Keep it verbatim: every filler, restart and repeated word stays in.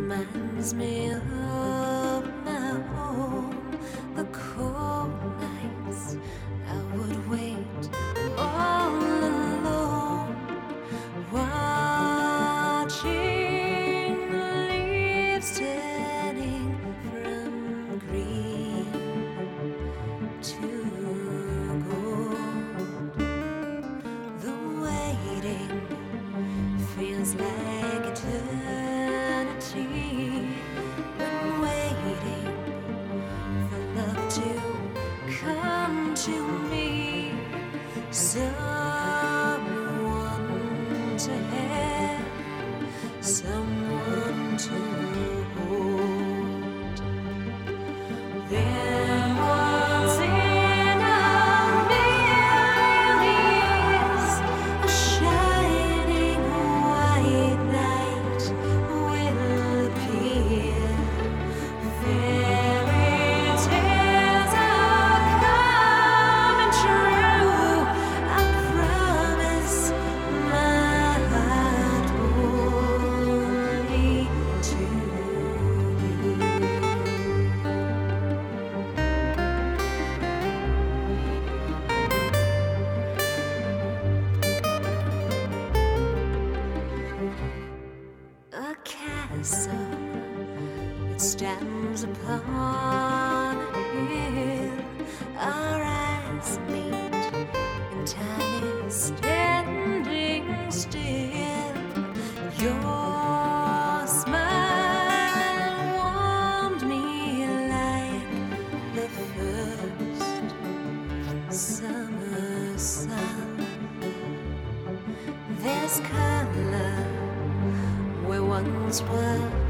reminds me of my home. The cold nights I would wait all alone, watching the leaves turning from green to gold. The waiting feels like eternity, when waiting for love to come to me, someone to have, someone to hold. There was in a million years a shining white light will appear. Fairy tales are coming true. I promise my heart only to you. A castle, it stands upon a hill. Our eyes meet in time is standing still. Your smile warmed me like the first summer sun. There's color where once was